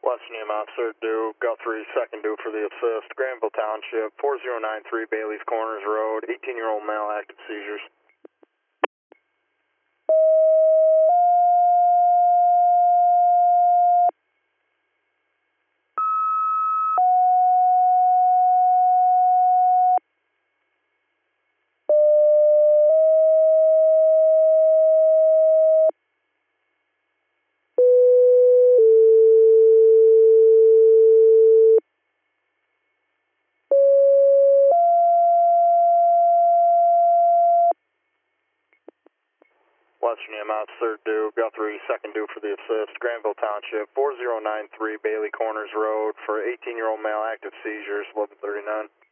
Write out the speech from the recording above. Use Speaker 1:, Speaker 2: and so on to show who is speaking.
Speaker 1: Western EMS, third due, Guthrie, second due for the assist, Granville Township, 4093 Bailey's Corners Road, 18-year-old male, active seizures. Western EMS, third due, Guthrie, second due for the assist, Granville Township, 4093 Bailey Corners Road for 18-year-old male, active seizures, 1139.